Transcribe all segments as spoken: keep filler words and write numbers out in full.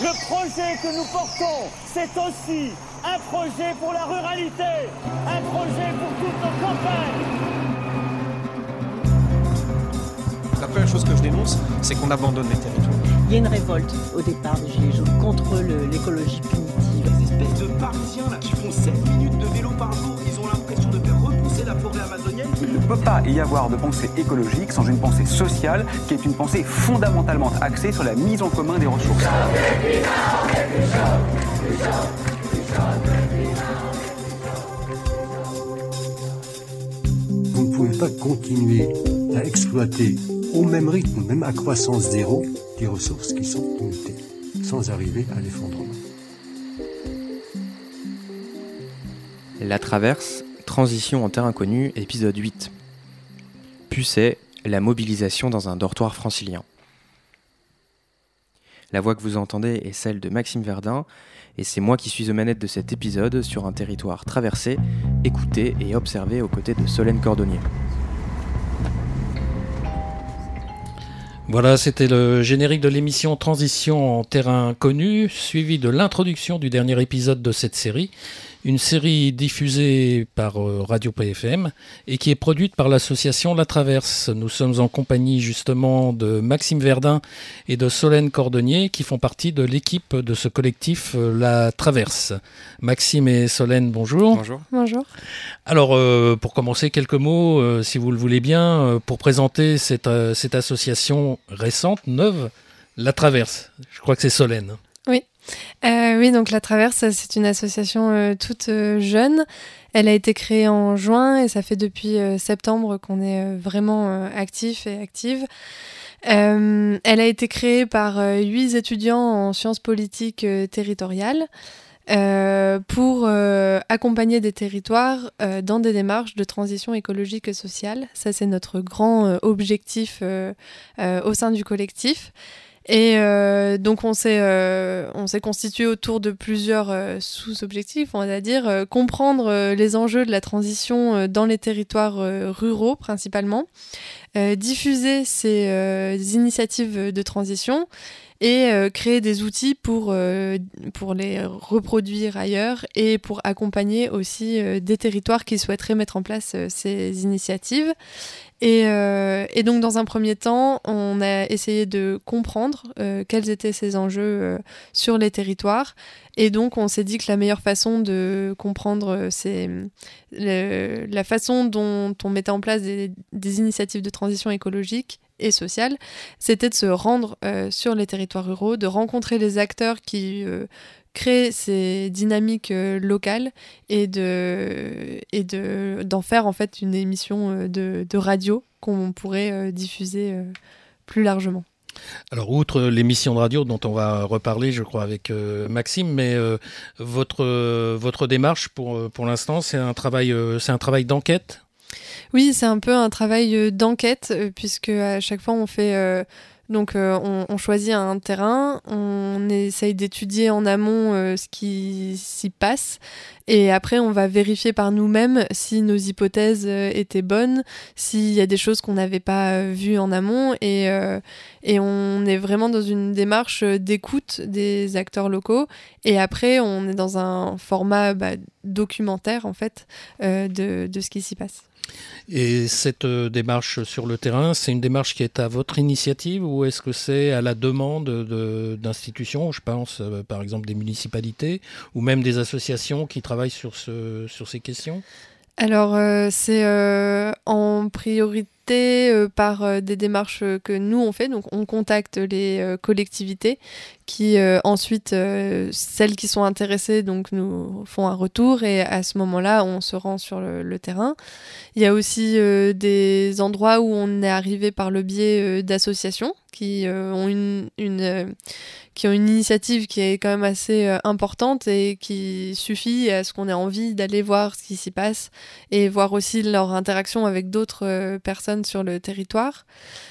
Le projet que nous portons, c'est aussi un projet pour la ruralité, un projet pour toutes nos campagnes. La première chose que je dénonce, c'est qu'on abandonne les territoires. Il y a une révolte au départ des Gilets jaunes contre le, l'écologie punitive. Les espèces de Parisiens là, qui font sept minutes de vélo par jour, ils ont l'impression de faire repousser la forêt amazonienne. Il ne peut pas y avoir de pensée écologique sans une pensée sociale qui est une pensée fondamentalement axée sur la mise en commun des ressources. Vous ne pouvez pas continuer à exploiter au même rythme, même à croissance zéro, des ressources qui sont limitées, sans arriver à l'effondrement. La Traverse, transition en terre inconnue, épisode huit. Pucet, la mobilisation dans un dortoir francilien. La voix que vous entendez est celle de Maxime Verdun, et c'est moi qui suis aux manettes de cet épisode sur un territoire traversé, écouté et observé aux côtés de Solène Cordonnier. Voilà, c'était le générique de l'émission Transition en terrain connu, suivi de l'introduction du dernier épisode de cette série. Une série diffusée par Radio P F M et qui est produite par l'association La Traverse. Nous sommes en compagnie justement de Maxime Verdun et de Solène Cordonnier qui font partie de l'équipe de ce collectif La Traverse. Maxime et Solène, bonjour. Bonjour. Bonjour. Alors, euh, pour commencer, quelques mots, euh, si vous le voulez bien, euh, pour présenter cette, euh, cette association récente, neuve, La Traverse. Je crois que c'est Solène. Oui. Euh, oui, donc La Traverse, c'est une association euh, toute euh, jeune. Elle a été créée en juin et ça fait depuis euh, septembre qu'on est euh, vraiment euh, actif et active. Euh, elle a été créée par euh, huit étudiants en sciences politiques euh, territoriales euh, pour euh, accompagner des territoires euh, dans des démarches de transition écologique et sociale. Ça, c'est notre grand euh, objectif euh, euh, au sein du collectif. Et euh, donc on s'est, euh, on s'est constitué autour de plusieurs euh, sous-objectifs, on va dire, euh, comprendre euh, les enjeux de la transition euh, dans les territoires euh, ruraux principalement, euh, diffuser ces euh, initiatives de transition et euh, créer des outils pour, euh, pour les reproduire ailleurs et pour accompagner aussi euh, des territoires qui souhaiteraient mettre en place euh, ces initiatives. Et, euh, et donc, dans un premier temps, on a essayé de comprendre euh, quels étaient ces enjeux euh, sur les territoires. Et donc, on s'est dit que la meilleure façon de comprendre c'est le, la façon dont on mettait en place des, des initiatives de transition écologique et sociale, c'était de se rendre euh, sur les territoires ruraux, de rencontrer les acteurs qui euh, créent ces dynamiques euh, locales et, de, et de, d'en faire en fait une émission de, de radio qu'on pourrait euh, diffuser euh, plus largement. Alors, outre l'émission de radio dont on va reparler, je crois, avec euh, Maxime, mais euh, votre, euh, votre démarche pour, pour l'instant, c'est un travail, euh, c'est un travail d'enquête ? Oui, c'est un peu un travail d'enquête, puisque à chaque fois on fait... Euh, donc euh, on, on choisit un terrain, on essaye d'étudier en amont euh, ce qui s'y passe, et après on va vérifier par nous-mêmes si nos hypothèses euh, étaient bonnes, s'il y a des choses qu'on n'avait pas euh, vues en amont, et, euh, et on est vraiment dans une démarche d'écoute des acteurs locaux, et après on est dans un format bah, documentaire en fait euh, de, de ce qui s'y passe. Et cette euh, démarche sur le terrain, c'est une démarche qui est à votre initiative ou est-ce que c'est à la demande de, d'institutions, je pense euh, par exemple des municipalités ou même des associations qui travaillent sur, ce, sur ces questions ? Alors euh, c'est euh, en priorité euh, par euh, des démarches que nous on fait, donc on contacte les euh, collectivités qui euh, ensuite, euh, celles qui sont intéressées donc nous font un retour et à ce moment-là on se rend sur le, le terrain. Il y a aussi euh, des endroits où on est arrivé par le biais euh, d'associations qui euh, ont une, une euh, qui ont une initiative qui est quand même assez euh, importante et qui suffit à ce qu'on ait envie d'aller voir ce qui s'y passe et voir aussi leur interaction avec d'autres euh, personnes sur le territoire.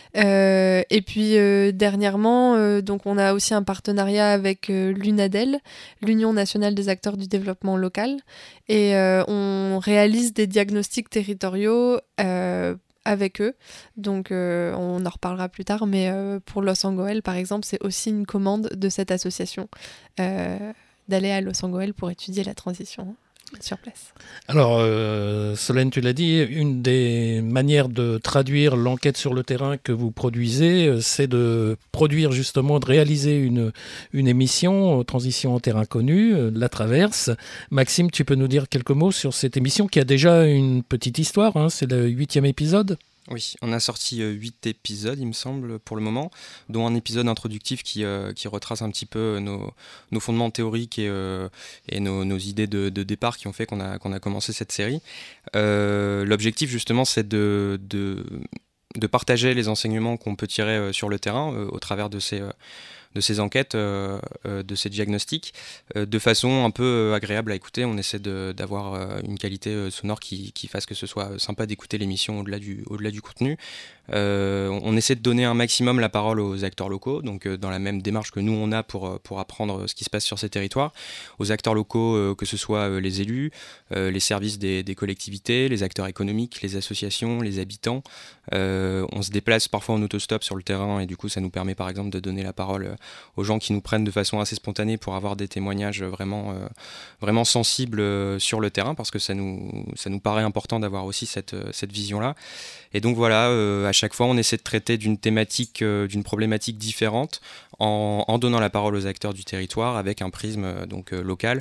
Euh, et puis euh, dernièrement, euh, donc on a aussi un partenariat avec euh, l'UNADEL, l'Union nationale des acteurs du développement local, et euh, on réalise des diagnostics territoriaux euh, avec eux. Donc euh, on en reparlera plus tard, mais euh, pour Los Angoel, par exemple, c'est aussi une commande de cette association euh, d'aller à Los Angoel pour étudier la transition sur place. Alors, euh, Solène, tu l'as dit, une des manières de traduire l'enquête sur le terrain que vous produisez, c'est de produire justement, de réaliser une, une émission, Transition en terrain connu, euh, La Traverse. Maxime, tu peux nous dire quelques mots sur cette émission qui a déjà une petite histoire, hein, c'est le huitième épisode ? Oui, on a sorti euh, huit épisodes, il me semble, pour le moment, dont un épisode introductif qui, euh, qui retrace un petit peu nos, nos fondements théoriques et, euh, et nos, nos idées de, de départ qui ont fait qu'on a, qu'on a commencé cette série. Euh, l'objectif, justement, c'est de, de, de partager les enseignements qu'on peut tirer euh, sur le terrain euh, au travers de ces... Euh, de ces enquêtes, euh, euh, de ces diagnostics, euh, de façon un peu euh, agréable à écouter. On essaie de, d'avoir euh, une qualité euh, sonore qui, qui fasse que ce soit sympa d'écouter l'émission au-delà du, au-delà du contenu. Euh, on essaie de donner un maximum la parole aux acteurs locaux, donc euh, dans la même démarche que nous on a pour, pour apprendre ce qui se passe sur ces territoires, aux acteurs locaux, euh, que ce soit euh, les élus, euh, les services des, des collectivités, les acteurs économiques, les associations, les habitants. Euh, on se déplace parfois en autostop sur le terrain et du coup ça nous permet par exemple de donner la parole aux gens qui nous prennent de façon assez spontanée pour avoir des témoignages vraiment, euh, vraiment sensibles euh, sur le terrain, parce que ça nous, ça nous paraît important d'avoir aussi cette, cette vision-là. Et donc voilà, euh, à chaque fois on essaie de traiter d'une thématique, euh, d'une problématique différente en, en donnant la parole aux acteurs du territoire avec un prisme euh, donc, euh, local.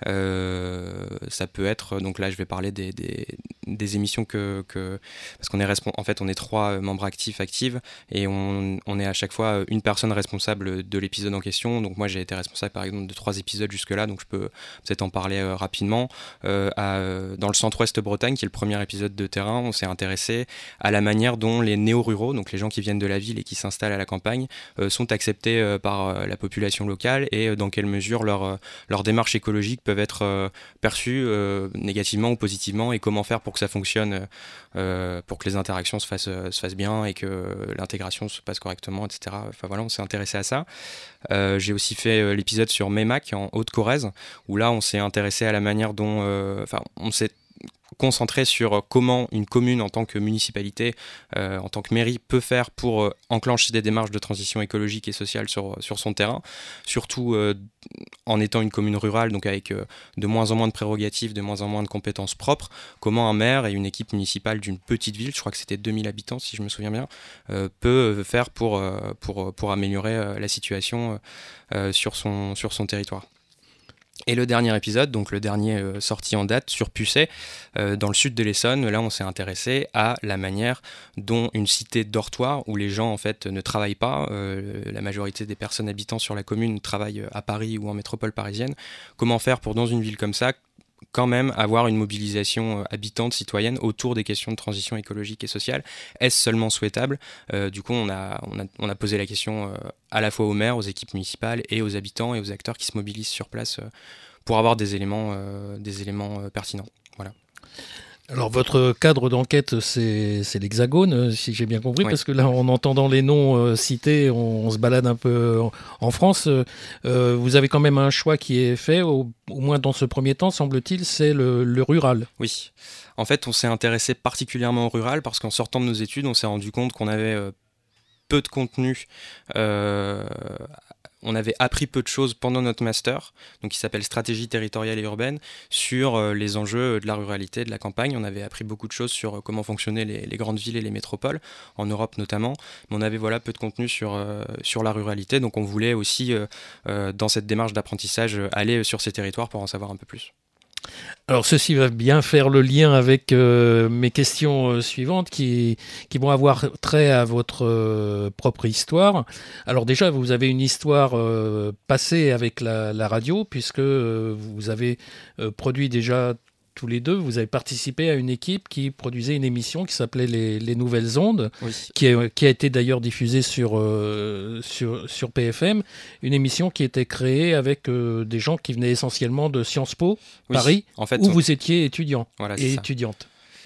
Euh, ça peut être, donc là je vais parler des, des, des émissions que, que parce qu'on est respons- en fait on est trois membres actifs actives et on, on est à chaque fois une personne responsable de l'épisode en question. Donc moi j'ai été responsable par exemple de trois épisodes jusque là, donc je peux peut-être en parler euh, rapidement. Euh, à, dans le centre-ouest Bretagne, qui est le premier épisode de terrain, on s'est intéressé à la manière dont les néo-ruraux, donc les gens qui viennent de la ville et qui s'installent à la campagne, euh, sont acceptés euh, par euh, la population locale et euh, dans quelle mesure leurs euh, leur démarches écologiques peuvent être euh, perçues euh, négativement ou positivement, et comment faire pour que ça fonctionne, euh, pour que les interactions se fassent, euh, se fassent bien et que l'intégration se passe correctement, et cetera. Enfin voilà, on s'est intéressé à ça. Euh, j'ai aussi fait euh, l'épisode sur Meymac en Haute-Corrèze, où là on s'est intéressé à la manière dont, enfin euh, on s'est concentré sur comment une commune en tant que municipalité, euh, en tant que mairie, peut faire pour euh, enclencher des démarches de transition écologique et sociale sur, sur son terrain, surtout euh, en étant une commune rurale, donc avec euh, de moins en moins de prérogatives, de moins en moins de compétences propres. Comment un maire et une équipe municipale d'une petite ville, je crois que c'était deux mille habitants si je me souviens bien, euh, peut faire pour, euh, pour, pour améliorer euh, la situation euh, sur, son, sur son territoire. Et le dernier épisode, donc le dernier euh, sorti en date, sur Pucet, euh, dans le sud de l'Essonne, là on s'est intéressé à la manière dont une cité dortoir, où les gens en fait ne travaillent pas, euh, la majorité des personnes habitant sur la commune travaillent à Paris ou en métropole parisienne, comment faire pour dans une ville comme ça, quand même avoir une mobilisation habitante, citoyenne, autour des questions de transition écologique et sociale. Est-ce seulement souhaitable ? euh, Du coup, on a, on, a, on a posé la question euh, à la fois aux maires, aux équipes municipales et aux habitants et aux acteurs qui se mobilisent sur place euh, pour avoir des éléments, euh, des éléments euh, pertinents. Voilà. Alors, votre cadre d'enquête, c'est, c'est l'Hexagone, si j'ai bien compris, oui. Parce que là, en entendant les noms euh, cités, on, on se balade un peu en, en France. Euh, vous avez quand même un choix qui est fait, au, au moins dans ce premier temps, semble-t-il, c'est le, le rural. Oui. En fait, on s'est intéressé particulièrement au rural parce qu'en sortant de nos études, on s'est rendu compte qu'on avait euh, peu de contenu euh, on avait appris peu de choses pendant notre master, donc qui s'appelle Stratégie territoriale et urbaine, sur euh, les enjeux de la ruralité, de la campagne. On avait appris beaucoup de choses sur euh, comment fonctionnaient les, les grandes villes et les métropoles, en Europe notamment, mais on avait voilà, peu de contenu sur, euh, sur la ruralité, donc on voulait aussi, euh, euh, dans cette démarche d'apprentissage, aller sur ces territoires pour en savoir un peu plus. Alors ceci va bien faire le lien avec euh, mes questions euh, suivantes qui, qui vont avoir trait à votre euh, propre histoire. Alors déjà, vous avez une histoire euh, passée avec la, la radio, puisque euh, vous avez euh, produit déjà tous les deux, vous avez participé à une équipe qui produisait une émission qui s'appelait Les, les Nouvelles Ondes, oui. qui, est, qui a été d'ailleurs diffusée sur, euh, sur, sur P F M, une émission qui était créée avec euh, des gens qui venaient essentiellement de Sciences Po, oui. Paris, en fait, où on... vous étiez étudiant voilà, et étudiante.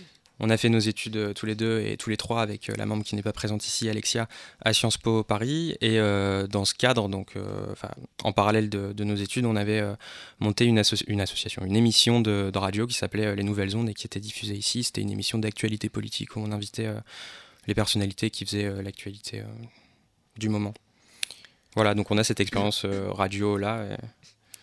on a fait nos études euh, tous les deux et tous les trois avec euh, la membre qui n'est pas présente ici, Alexia, à Sciences Po Paris. Et euh, dans ce cadre, donc, euh, en parallèle de, de nos études, on avait euh, monté une, asso- une association, une émission de, de radio qui s'appelait euh, Les Nouvelles Ondes et qui était diffusée ici. C'était une émission d'actualité politique où on invitait euh, les personnalités qui faisaient euh, l'actualité euh, du moment. Voilà, donc on a cette expérience euh, radio là. Et... Solène ?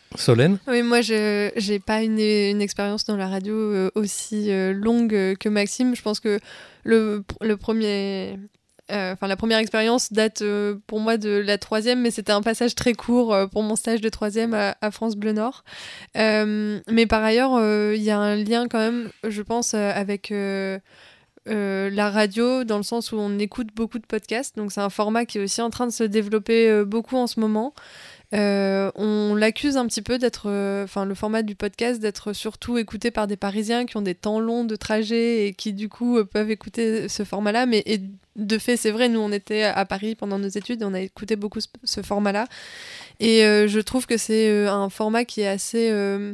Oui, moi, je n'ai pas une, une expérience dans la radio euh, aussi euh, longue euh, que Maxime. Je pense que le, le premier, euh, la première expérience date euh, pour moi de la troisième, mais c'était un passage très court euh, pour mon stage de troisième à, à France Bleu Nord. Euh, mais par ailleurs, il euh, y a un lien quand même, je pense, euh, avec... Euh, Euh, la radio, dans le sens où on écoute beaucoup de podcasts, donc c'est un format qui est aussi en train de se développer euh, beaucoup en ce moment. Euh, on l'accuse un petit peu d'être, enfin euh, le format du podcast, d'être surtout écouté par des Parisiens qui ont des temps longs de trajet et qui du coup euh, peuvent écouter ce format-là. Mais et de fait, c'est vrai, nous on était à Paris pendant nos études, et on a écouté beaucoup ce, ce format-là, et euh, je trouve que c'est euh, un format qui est assez euh,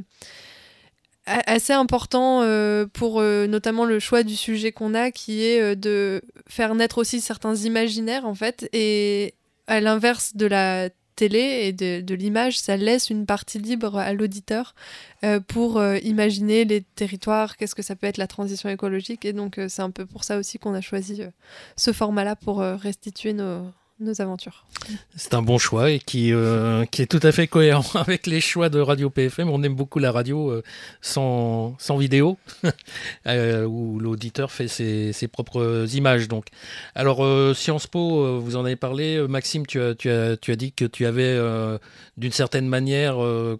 assez important euh, pour euh, notamment le choix du sujet qu'on a, qui est euh, de faire naître aussi certains imaginaires en fait, et à l'inverse de la télé et de, de l'image, ça laisse une partie libre à l'auditeur euh, pour euh, imaginer les territoires, qu'est-ce que ça peut être la transition écologique, et donc euh, c'est un peu pour ça aussi qu'on a choisi euh, ce format-là pour euh, restituer nos nos aventures. C'est un bon choix et qui, euh, qui est tout à fait cohérent avec les choix de Radio P F M. On aime beaucoup la radio euh, sans, sans vidéo, euh, où l'auditeur fait ses, ses propres images. Donc. Alors, euh, Sciences Po, euh, vous en avez parlé. Maxime, tu as, tu as, tu as dit que tu avais, euh, d'une certaine manière, euh,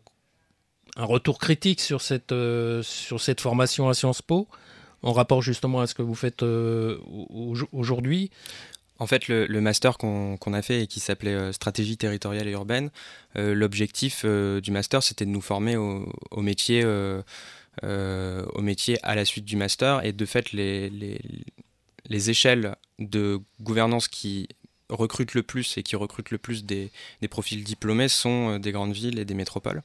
un retour critique sur cette, euh, sur cette formation à Sciences Po, en rapport justement à ce que vous faites euh, aujourd'hui. En fait, le, le master qu'on, qu'on a fait et qui s'appelait euh, Stratégie territoriale et urbaine, euh, l'objectif euh, du master, c'était de nous former au, au, métier, euh, euh, au métier à la suite du master. Et de fait, les, les, les échelles de gouvernance qui recrutent le plus et qui recrutent le plus des, des profils diplômés sont euh, des grandes villes et des métropoles.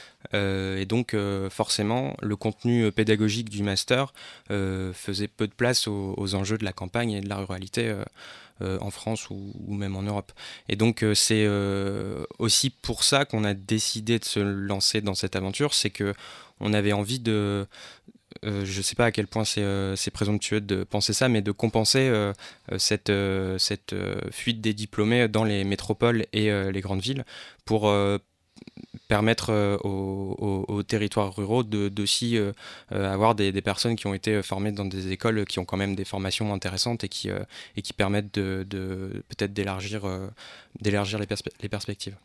Euh, et donc euh, forcément le contenu pédagogique du master euh, faisait peu de place aux, aux enjeux de la campagne et de la ruralité euh, euh, en France ou, ou même en Europe. Et donc euh, c'est euh, aussi pour ça qu'on a décidé de se lancer dans cette aventure, c'est que on avait envie de Euh, je ne sais pas à quel point c'est, euh, c'est présomptueux de penser ça, mais de compenser euh, cette, euh, cette euh, fuite des diplômés dans les métropoles et euh, les grandes villes pour euh, permettre euh, aux, aux, aux territoires ruraux de, d'aussi euh, euh, avoir des, des personnes qui ont été formées dans des écoles qui ont quand même des formations intéressantes et qui, euh, et qui permettent de, de, peut-être d'élargir, euh, d'élargir les, perspe- les perspectives.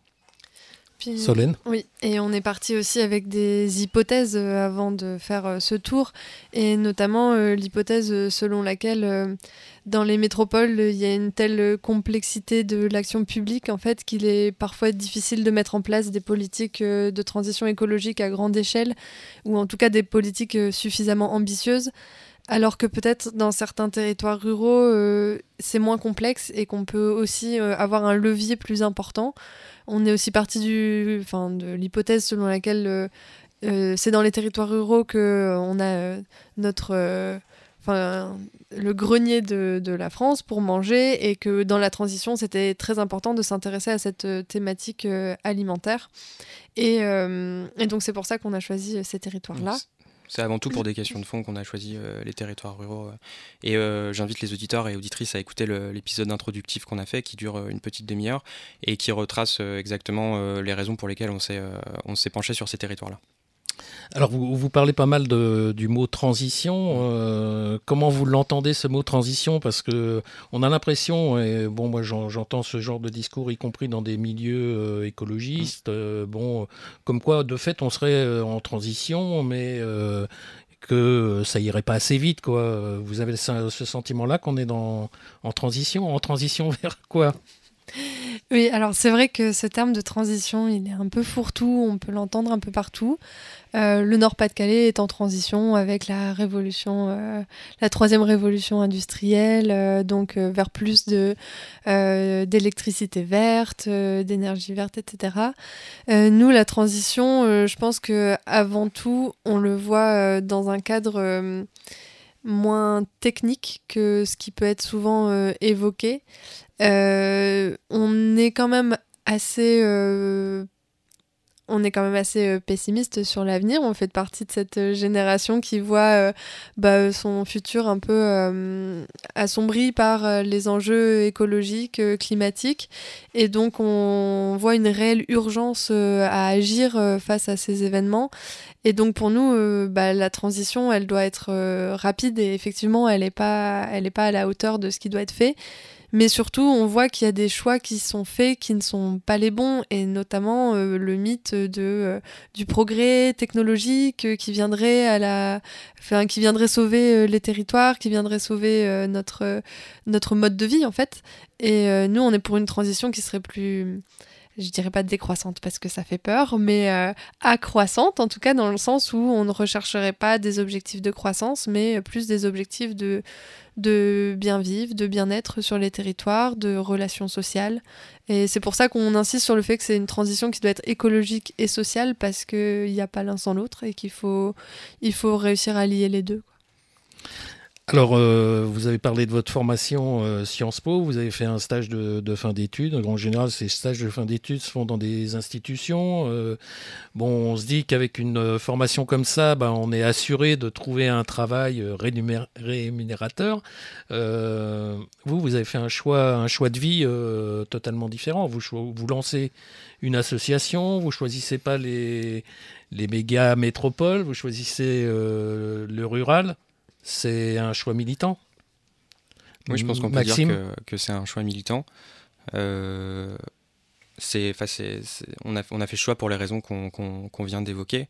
Puis, Solène ? Oui, et on est parti aussi avec des hypothèses euh, avant de faire euh, ce tour, et notamment euh, l'hypothèse euh, selon laquelle euh, dans les métropoles, il y a une telle complexité de l'action publique en fait, qu'il est parfois difficile de mettre en place des politiques euh, de transition écologique à grande échelle, ou en tout cas des politiques euh, suffisamment ambitieuses, alors que peut-être dans certains territoires ruraux, euh, c'est moins complexe et qu'on peut aussi euh, avoir un levier plus important. On est aussi parti du, enfin, de l'hypothèse selon laquelle euh, euh, c'est dans les territoires ruraux qu'on euh, a euh, notre, euh, enfin, le grenier de, de la France pour manger, et que dans la transition, c'était très important de s'intéresser à cette euh, thématique euh, alimentaire. Et, euh, et donc c'est pour ça qu'on a choisi ces territoires-là. C'est avant tout pour des questions de fond qu'on a choisi euh, les territoires ruraux. Euh. Et euh, j'invite les auditeurs et auditrices à écouter le, l'épisode introductif qu'on a fait, qui dure euh, une petite demi-heure et qui retrace euh, exactement euh, les raisons pour lesquelles on s'est, euh, on s'est penché sur ces territoires-là. Alors, vous, vous parlez pas mal de, du mot transition. Euh, comment vous l'entendez, ce mot transition ? Parce qu'on a l'impression, et bon, moi j'en, j'entends ce genre de discours, y compris dans des milieux euh, écologistes, euh, bon, comme quoi, de fait, on serait en transition, mais euh, que ça irait pas assez vite, quoi. Vous avez ce, ce sentiment-là qu'on est dans, en transition ? En transition vers quoi ? Oui, alors c'est vrai que ce terme de transition, il est un peu fourre-tout, on peut l'entendre un peu partout. Euh, le Nord-Pas-de-Calais est en transition avec la révolution, euh, la troisième révolution industrielle, euh, donc euh, vers plus de, euh, d'électricité verte, euh, d'énergie verte, et cetera. Euh, nous, la transition, euh, je pense qu'avant tout, on le voit euh, dans un cadre... Euh, moins technique que ce qui peut être souvent euh, évoqué. Euh, on est quand même assez... Euh, on est quand même assez pessimiste sur l'avenir. On fait partie de cette génération qui voit euh, bah, son futur un peu euh, assombri par euh, les enjeux écologiques, euh, climatiques. Et donc, on voit une réelle urgence euh, à agir euh, face à ces événements. Et donc, pour nous, euh, bah, la transition, elle doit être euh, rapide. Et effectivement, elle n'est pas, elle n'est pas à la hauteur de ce qui doit être fait. Mais surtout, on voit qu'il y a des choix qui sont faits qui ne sont pas les bons, et notamment euh, le mythe de, euh, du progrès technologique euh, qui, viendrait à la... enfin, qui viendrait sauver euh, les territoires, qui viendrait sauver euh, notre, euh, notre mode de vie, en fait. Et euh, nous, on est pour une transition qui serait plus... je dirais pas décroissante parce que ça fait peur, mais euh, accroissante, en tout cas dans le sens où on ne rechercherait pas des objectifs de croissance, mais plus des objectifs de, de bien vivre, de bien-être sur les territoires, de relations sociales. Et c'est pour ça qu'on insiste sur le fait que c'est une transition qui doit être écologique et sociale, parce qu'il n'y a pas l'un sans l'autre et qu'il faut, il faut réussir à lier les deux, quoi. Alors, euh, vous avez parlé de votre formation euh, Sciences Po, vous avez fait un stage de, de fin d'études. En général, ces stages de fin d'études se font dans des institutions. Euh, bon, on se dit qu'avec une formation comme ça, ben, on est assuré de trouver un travail rémunér- rémunérateur. Euh, vous, vous avez fait un choix, un choix de vie euh, totalement différent. Vous, cho- vous lancez une association, vous choisissez pas les, les méga métropoles, vous choisissez euh, le rural. C'est un choix militant. Oui, je pense qu'on Maxime. peut dire que, que c'est un choix militant. Euh, c'est, c'est, c'est, on, a, on a fait ce choix pour les raisons qu'on, qu'on, qu'on vient d'évoquer.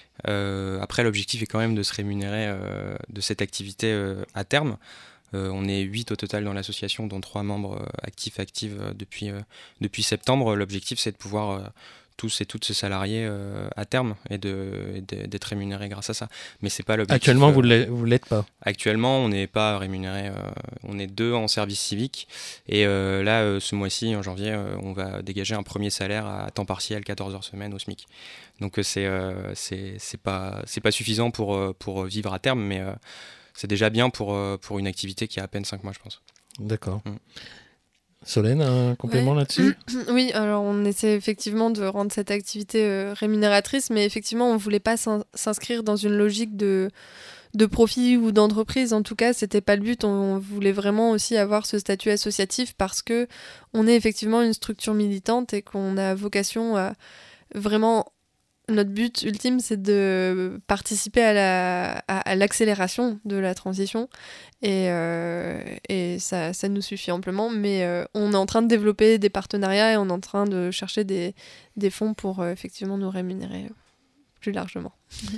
Euh, après, l'objectif est quand même de se rémunérer euh, de cette activité euh, à terme. Euh, on est huit au total dans l'association, dont trois membres euh, actifs actifs euh, depuis, euh, depuis septembre. L'objectif, c'est de pouvoir... Euh, tous et toutes se salarier euh, à terme et, de, et de, d'être rémunérés grâce à ça. Mais c'est pas l'objectif. Actuellement, euh, vous ne vous l'êtes pas. Actuellement, on n'est pas rémunéré. Euh, on est deux en service civique. Et euh, là, euh, ce mois-ci, en janvier, euh, on va dégager un premier salaire à temps partiel, quatorze heures semaine au SMIC. Donc euh, c'est, euh, c'est, c'est, pas, c'est pas suffisant pour, euh, pour vivre à terme, mais euh, c'est déjà bien pour, euh, pour une activité qui a à peine cinq mois, je pense. D'accord. Mm. Solène, un complément ouais. là-dessus ? Oui, alors on essaie effectivement de rendre cette activité euh, rémunératrice, mais effectivement on ne voulait pas s'in- s'inscrire dans une logique de, de profit ou d'entreprise. En tout cas, ce n'était pas le but. On voulait vraiment aussi avoir ce statut associatif parce qu'on est effectivement une structure militante et qu'on a vocation à vraiment... Notre but ultime, c'est de participer à, la, à, à l'accélération de la transition. Et, euh, et ça, ça nous suffit amplement. Mais euh, on est en train de développer des partenariats et on est en train de chercher des, des fonds pour euh, effectivement nous rémunérer plus largement.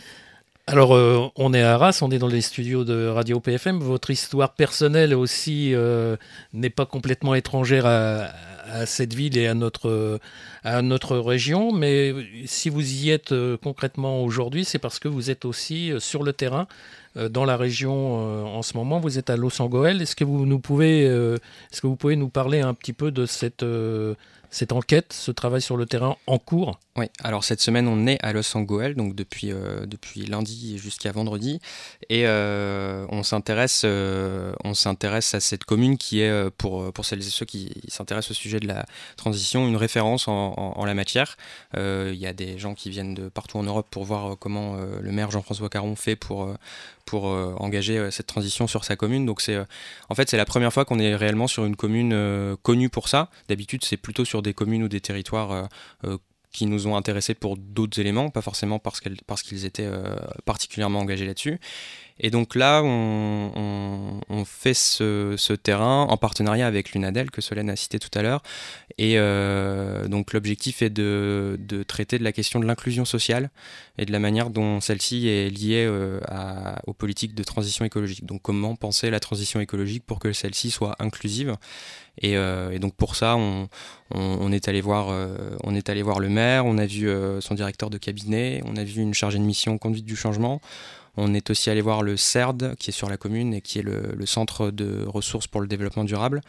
Alors, euh, on est à Arras, on est dans les studios de Radio P F M. Votre histoire personnelle aussi euh, n'est pas complètement étrangère à, à cette ville et à notre, à notre région. Mais si vous y êtes euh, concrètement aujourd'hui, c'est parce que vous êtes aussi euh, sur le terrain euh, dans la région euh, en ce moment. Vous êtes à Los Angeles. Est-ce que vous nous pouvez, euh, est-ce que vous pouvez nous parler un petit peu de cette... Euh, cette enquête, ce travail sur le terrain en cours? Oui, alors cette semaine, on est à Los Angeles, donc depuis, euh, depuis lundi jusqu'à vendredi, et euh, on, s'intéresse, euh, on s'intéresse à cette commune qui est, pour, pour celles et ceux qui s'intéressent au sujet de la transition, une référence en, en, en la matière. Il euh, y a des gens qui viennent de partout en Europe pour voir comment euh, le maire Jean-François Caron fait pour... Euh, pour euh, engager euh, cette transition sur sa commune. Donc c'est, euh, en fait, c'est la première fois qu'on est réellement sur une commune euh, connue pour ça. D'habitude, c'est plutôt sur des communes ou des territoires euh, euh, qui nous ont intéressés pour d'autres éléments, pas forcément parce, qu'elles, parce qu'ils étaient euh, particulièrement engagés là-dessus. Et donc là, on, on, on fait ce, ce terrain en partenariat avec l'UNADEL, que Solène a cité tout à l'heure. Et euh, donc l'objectif est de, de traiter de la question de l'inclusion sociale et de la manière dont celle-ci est liée euh, à, aux politiques de transition écologique. Donc comment penser la transition écologique pour que celle-ci soit inclusive. Et, euh, et donc pour ça, on, on, on, est allé voir, euh, on est allé voir le maire, on a vu euh, son directeur de cabinet, on a vu une chargée de mission conduite du changement. On est aussi allé voir le C E R D qui est sur la commune et qui est le, le centre de ressources pour le développement durable.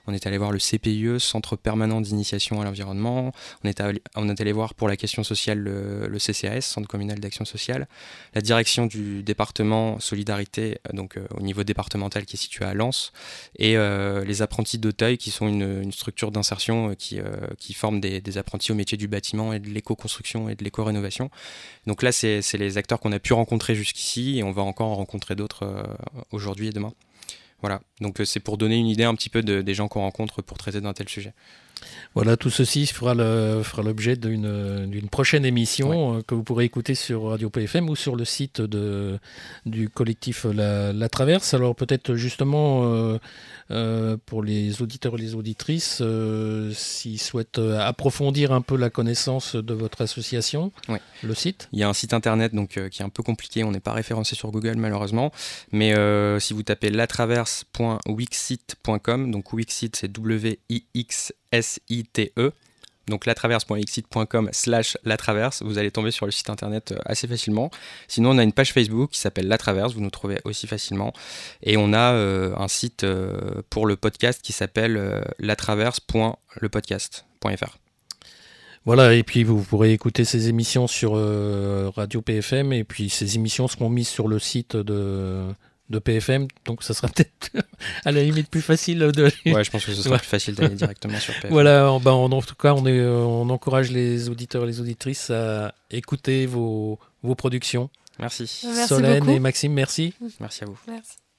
On est allé voir le C P I E, Centre permanent d'initiation à l'environnement. On est allé, on est allé voir pour la question sociale le, le C C A S, Centre communal d'action sociale. La direction du département Solidarité, donc euh, au niveau départemental qui est situé à Lens. Et euh, les apprentis d'Auteuil qui sont une, une structure d'insertion euh, qui, euh, qui forme des, des apprentis au métier du bâtiment et de l'éco-construction et de l'éco-rénovation. Donc là, c'est, c'est les acteurs qu'on a pu rencontrer jusqu'ici et on va encore en rencontrer d'autres euh, aujourd'hui et demain. Voilà, donc euh, c'est pour donner une idée un petit peu de, des gens qu'on rencontre pour traiter d'un tel sujet. Voilà, tout ceci fera, le, fera l'objet d'une, d'une prochaine émission ouais. euh, que vous pourrez écouter sur Radio P F M ou sur le site de, du collectif La, La Traverse. Alors peut-être justement euh, euh, pour les auditeurs et les auditrices, euh, s'ils souhaitent approfondir un peu la connaissance de votre association, ouais. le site. Il y a un site internet donc, euh, qui est un peu compliqué, on n'est pas référencé sur Google malheureusement, mais euh, si vous tapez latraverse point wixsite point com, donc Wixsite c'est W I X S I T E, donc latraverse point wixsite point com slash latraverse, vous allez tomber sur le site internet assez facilement. Sinon on a une page Facebook qui s'appelle La Traverse, vous nous trouvez aussi facilement, et on a euh, un site euh, pour le podcast qui s'appelle euh, latraverse point le podcast point f r. Voilà, et puis vous pourrez écouter ces émissions sur euh, Radio P F M, et puis ces émissions seront mises sur le site de... de P F M, donc ça sera peut-être à la limite plus facile de... Ouais, je pense que ce sera ouais. plus facile d'aller directement sur P F M. Voilà, ben, en, en tout cas, on, est, on encourage les auditeurs et les auditrices à écouter vos, vos productions. Merci. Merci Solène beaucoup. et Maxime, merci. Merci à vous. Merci.